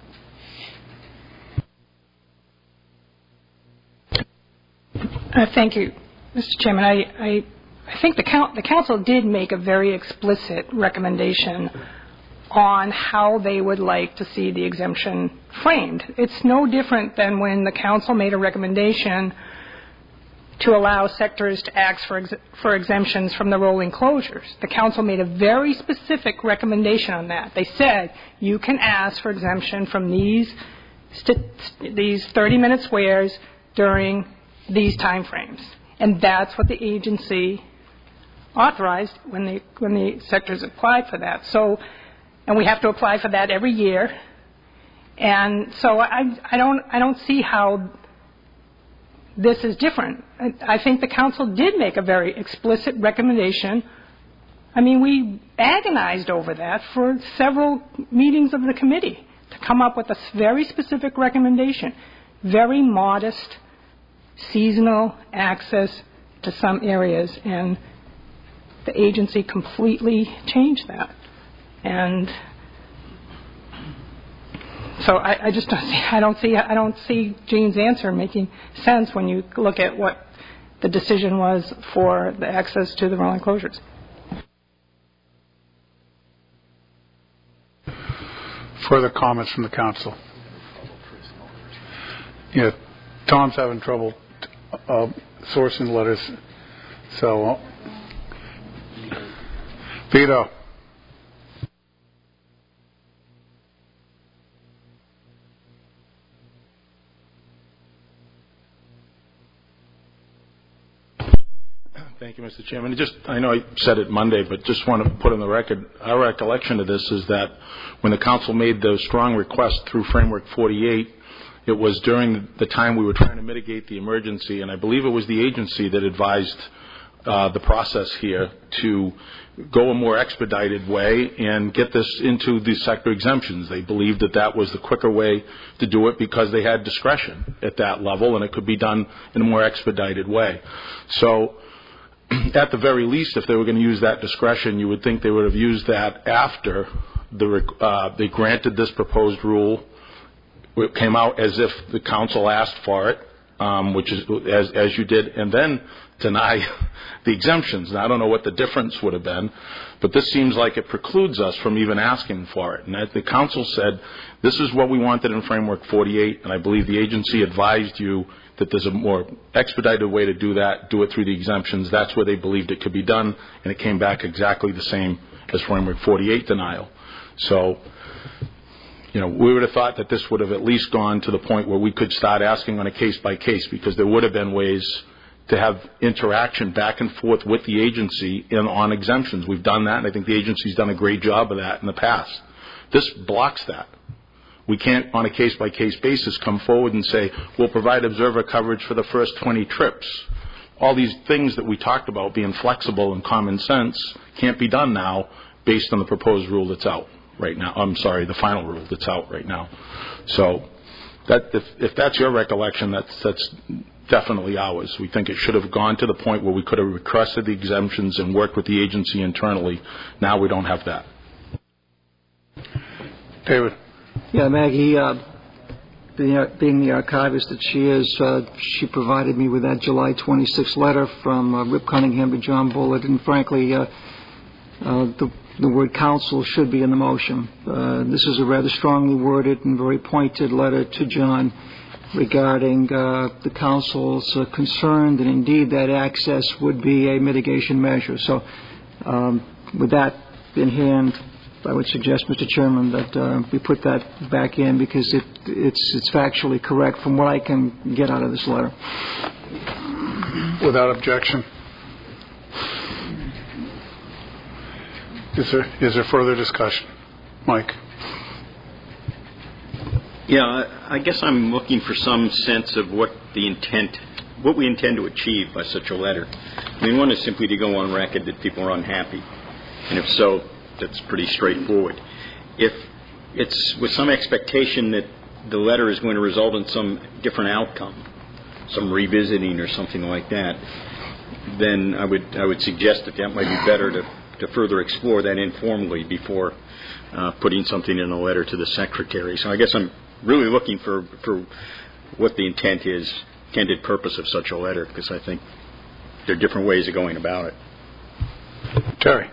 Thank you, Mr. Chairman. I think the council did make a very explicit recommendation on how they would like to see the exemption framed. It's no different than when the council made a recommendation to allow sectors to ask for exemptions from the rolling closures. The council made a very specific recommendation on that. They said you can ask for exemption from these 30-minute swears during these time frames. And that's what the agency authorized when the sectors applied for that. So, and we have to apply for that every year. And so I don't see how this is different. I think the council did make a very explicit recommendation. I mean, we agonized over that for several meetings of the committee to come up with a very specific recommendation, very modest seasonal access to some areas, and the agency completely changed that. And so I just don't see Gene's answer making sense when you look at what the decision was for the access to the rolling closures. Further comments from the council? Yeah, Tom's having trouble sourcing the letters. So, Vito. Thank you, Mr. Chairman. I know I said it Monday, but just want to put on the record, our recollection of this is that when the council made those strong requests through Framework 48, it was during the time we were trying to mitigate the emergency, and I believe it was the agency that advised the process here to go a more expedited way and get this into the sector exemptions. They believed that that was the quicker way to do it because they had discretion at that level, and it could be done in a more expedited way. So at the very least, if they were going to use that discretion, you would think they would have used that after they granted this proposed rule. It came out as if the council asked for it, which is as you did, and then deny the exemptions. Now, I don't know what the difference would have been, but this seems like it precludes us from even asking for it. And the council said, this is what we wanted in Framework 48, and I believe the agency advised you that there's a more expedited way to do that, do it through the exemptions. That's where they believed it could be done, and it came back exactly the same as Framework 48 denial. So, we would have thought that this would have at least gone to the point where we could start asking on a case-by-case, because there would have been ways to have interaction back and forth with the agency on exemptions. We've done that, and I think the agency's done a great job of that in the past. This blocks that. We can't, on a case-by-case basis, come forward and say, we'll provide observer coverage for the first 20 trips. All these things that we talked about being flexible and common sense can't be done now based on the proposed rule that's out right now. I'm sorry, the final rule that's out right now. So if that's your recollection, that's definitely ours. We think it should have gone to the point where we could have requested the exemptions and worked with the agency internally. Now we don't have that. David. Yeah, Maggie, being the archivist that she is, she provided me with that July 26th letter from Rip Cunningham to John Bullitt, and frankly, the word counsel should be in the motion. This is a rather strongly worded and very pointed letter to John regarding the council's concern that indeed that access would be a mitigation measure. So with that in hand, I would suggest, Mr. Chairman, that we put that back in because it's factually correct from what I can get out of this letter. Without objection. Is there further discussion? Mike. Yeah, I guess I'm looking for some sense of what we intend to achieve by such a letter. I mean, one is simply to go on record that people are unhappy, and if so, that's pretty straightforward. If it's with some expectation that the letter is going to result in some different outcome, some revisiting or something like that, then I would suggest that might be better to further explore that informally before putting something in a letter to the secretary. So I guess I'm really looking for what the intended purpose of such a letter, because I think there are different ways of going about it. Terry.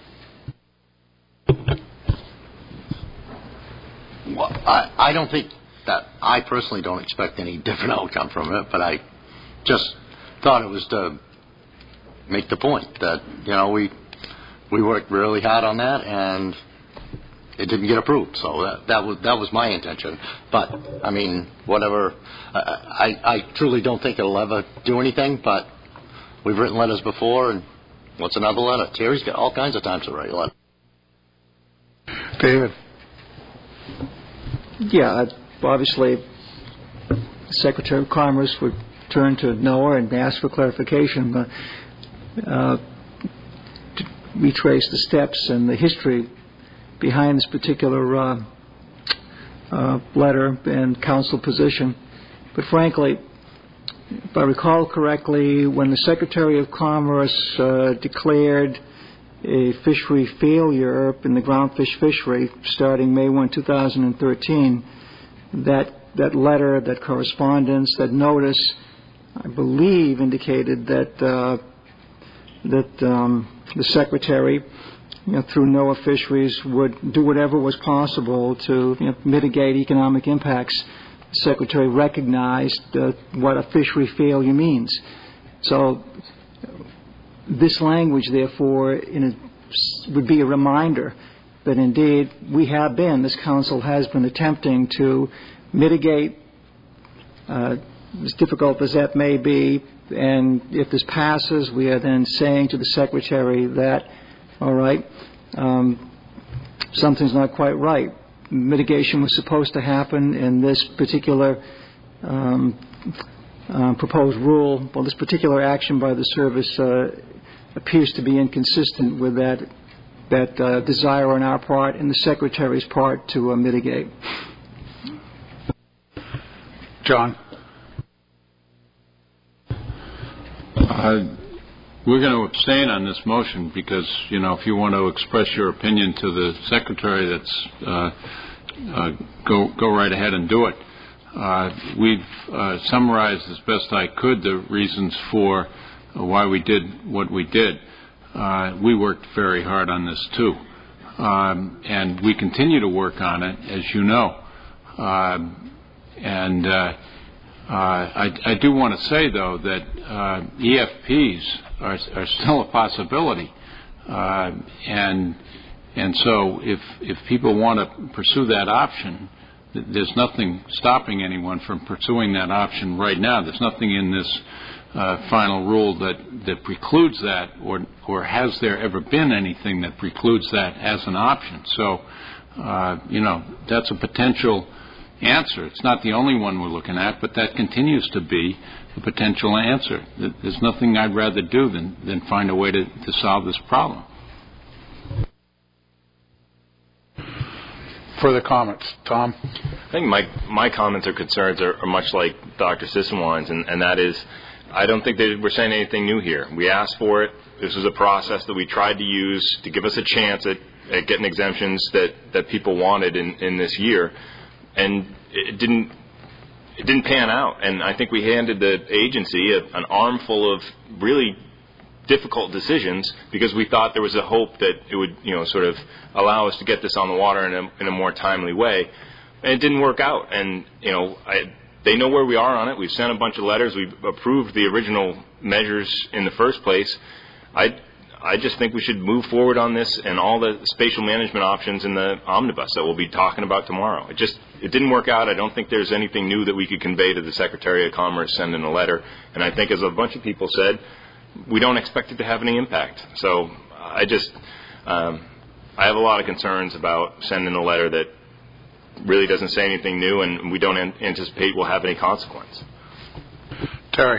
Well, I don't think that I personally don't expect any different outcome from it, but I just thought it was to make the point that, we worked really hard on that and it didn't get approved. So that was my intention. But, I mean, whatever, I truly don't think it'll ever do anything, but we've written letters before, and what's another letter? Terry's got all kinds of times to write a letter. David. Yeah, obviously, the Secretary of Commerce would turn to NOAA and ask for clarification, but to retrace the steps and the history behind this particular letter and council position. But frankly, if I recall correctly, when the Secretary of Commerce declared a fishery failure in the groundfish fishery starting May 1, 2013, that letter, that correspondence, that notice, I believe indicated that the Secretary, through NOAA Fisheries, would do whatever was possible to mitigate economic impacts. The Secretary recognized what a fishery failure means. So this language, therefore, would be a reminder that indeed this Council has been attempting to mitigate, as difficult as that may be, and if this passes, we are then saying to the Secretary that, all right, something's not quite right. Mitigation was supposed to happen in this particular proposed rule. Well, this particular action by the service appears to be inconsistent with that desire on our part and the Secretary's part to mitigate. John. We're going to abstain on this motion because, if you want to express your opinion to the Secretary, that's go right ahead and do it. We've summarized as best I could the reasons for why we did what we did. We worked very hard on this too, and we continue to work on it, as you know. I do want to say, though, that EFPs are still a possibility, and so if people want to pursue that option, there's nothing stopping anyone from pursuing that option right now. There's nothing in this final rule that precludes that, or has there ever been anything that precludes that as an option? So, that's a potential answer. It's not the only one we're looking at, but that continues to be a potential answer. There's nothing I'd rather do than find a way to solve this problem. Further comments? Tom? I think my comments or concerns are much like Dr. Sisselwein's, and that is, I don't think that we're saying anything new here. We asked for it. This was a process that we tried to use to give us a chance at getting exemptions that people wanted in this year, and it didn't pan out. And I think we handed the agency an armful of really difficult decisions because we thought there was a hope that it would, sort of allow us to get this on the water in a more timely way. And it didn't work out. And, they know where we are on it. We've sent a bunch of letters. We've approved the original measures in the first place. I just think we should move forward on this and all the spatial management options in the omnibus that we'll be talking about tomorrow. It didn't work out. I don't think there's anything new that we could convey to the Secretary of Commerce sending a letter. And I think, as a bunch of people said, we don't expect it to have any impact. So I have a lot of concerns about sending a letter that really doesn't say anything new, and we don't anticipate will have any consequence. Terry?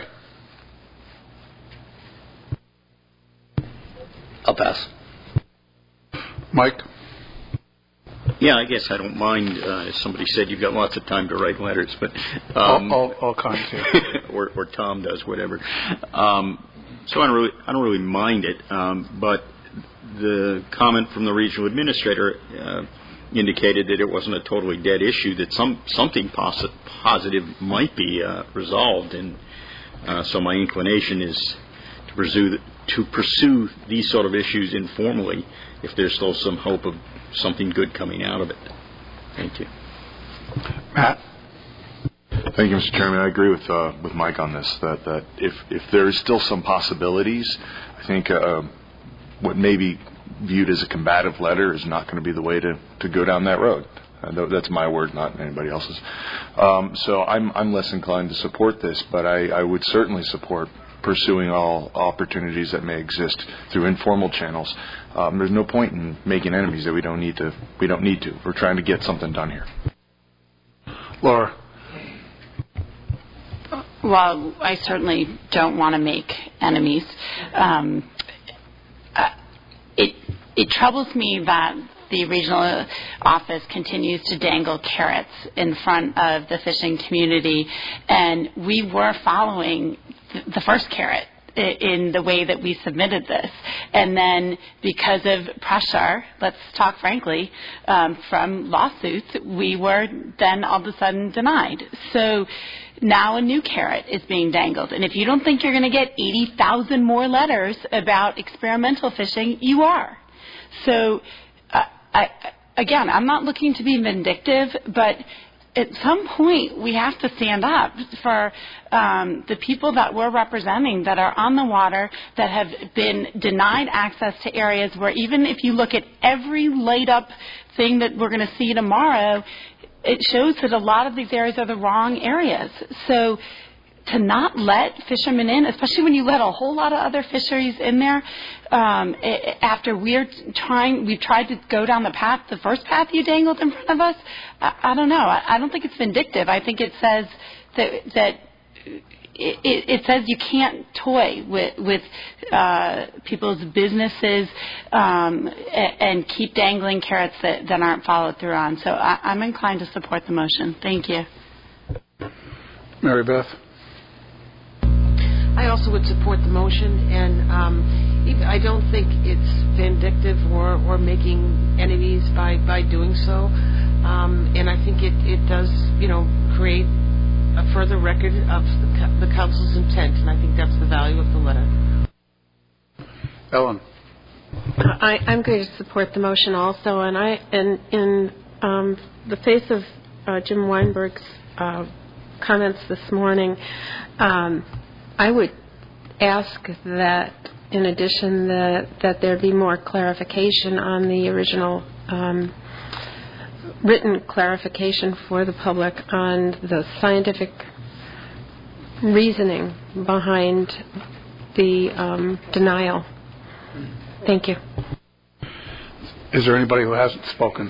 I'll pass. Mike? Yeah, I guess I don't mind. As somebody said, you've got lots of time to write letters, but all kinds of. or Tom does, whatever. So I don't really mind it. But the comment from the regional administrator indicated that it wasn't a totally dead issue, that something positive might be resolved, and so my inclination is to pursue these sort of issues informally if there's still some hope of something good coming out of it. Thank you. Matt? Thank you, Mr. Chairman. I agree with Mike on this, that if there is still some possibilities, I think what may be viewed as a combative letter is not going to be the way to go down that road. That's my word, not anybody else's. So I'm less inclined to support this, but I would certainly support pursuing all opportunities that may exist through informal channels. There's no point in making enemies that we don't need to. We're trying to get something done here. Laura? Well, I certainly don't want to make enemies. It troubles me that the regional office continues to dangle carrots in front of the fishing community, and we were following the first carrot in the way that we submitted this. And then because of pressure, let's talk frankly, from lawsuits, we were then all of a sudden denied. So now a new carrot is being dangled. And if you don't think you're going to get 80,000 more letters about experimental fishing, you are. So, again, I'm not looking to be vindictive, but at some point we have to stand up for the people that we're representing that are on the water, that have been denied access to areas where even if you look at every light-up thing that we're going to see tomorrow, it shows that a lot of these areas are the wrong areas. So to not let fishermen in, especially when you let a whole lot of other fisheries in there, after we've tried to go down the first path you dangled in front of us, I don't know. I don't think it's vindictive. I think it says that it says you can't toy with people's businesses and keep dangling carrots that aren't followed through on. So I'm inclined to support the motion. Thank you. Mary Beth? I also would support the motion, and I don't think it's vindictive or making enemies by doing so. And I think it does, create a further record of the council's intent, and I think that's the value of the letter. Ellen. I'm going to support the motion also, and in the face of Jim Weinberg's comments this morning, I would ask that, in addition, that there be more clarification on the original written clarification for the public on the scientific reasoning behind the denial. Thank you. Is there anybody who hasn't spoken?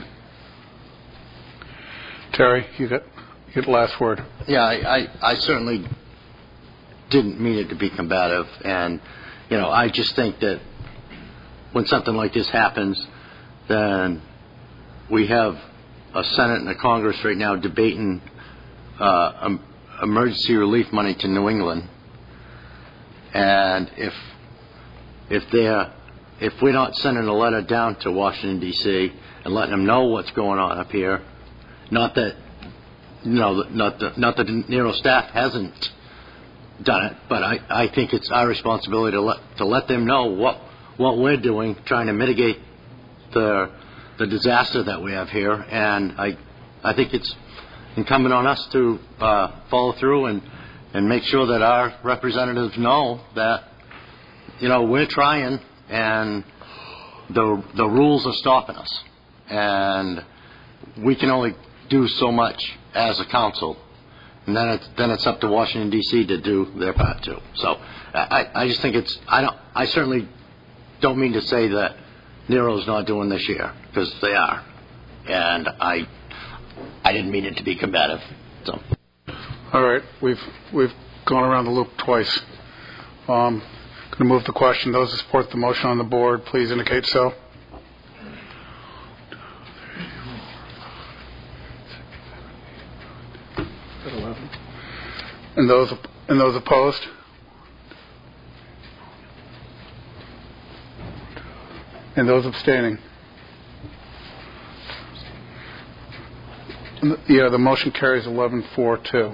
Terry, you get the last word. Yeah, I certainly didn't mean it to be combative, and I just think that when something like this happens, then we have a Senate and a Congress right now debating emergency relief money to New England, and if we're not sending a letter down to Washington D.C. and letting them know what's going on up here, not that the Nero staff hasn't done it, but I think it's our responsibility to let them know what we're doing, trying to mitigate the disaster that we have here, and I think it's incumbent on us to follow through and make sure that our representatives know that we're trying, and the rules are stopping us, and we can only do so much as a council, and then it's up to Washington D.C. to do their part too. So I just think I certainly don't mean to say that Nero's not doing this year, because they are, and I didn't mean it to be combative. So. All right, we've gone around the loop twice. Going to move the question. Those who support the motion on the board, please indicate so. And those opposed? And those abstaining? Yeah, the motion carries 11-4-2.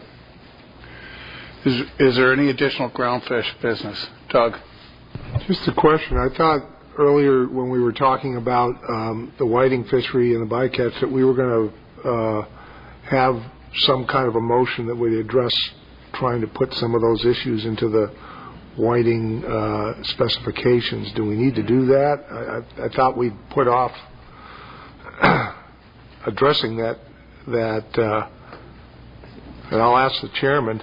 Is there any additional groundfish business? Doug? Just a question. I thought earlier when we were talking about the whiting fishery and the bycatch that we were going to have some kind of a motion that would address trying to put some of those issues into the whiting specifications. Do we need to do that? I thought we'd put off addressing that, and I'll ask the chairman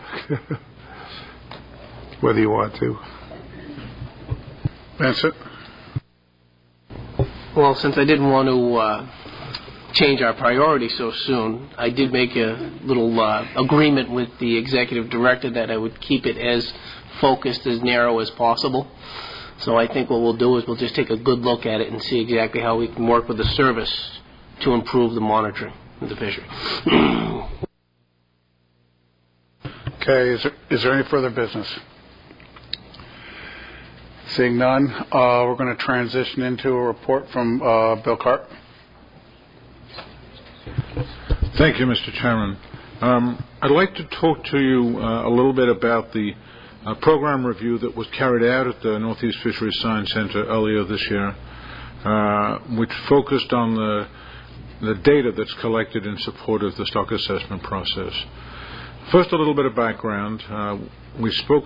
whether you want to. Vincent? Well, since I didn't want to change our priority so soon, I did make a little agreement with the executive director that I would keep it as focused, as narrow as possible. So I think what we'll do is we'll just take a good look at it and see exactly how we can work with the service to improve the monitoring of the fishery. Okay, is there any further business? Seeing none, we're going to transition into a report from Bill Cart. Thank you, Mr. Chairman. I'd like to talk to you a little bit about the program review that was carried out at the Northeast Fisheries Science Center earlier this year, which focused on the data that's collected in support of the stock assessment process. First, a little bit of background. We spoke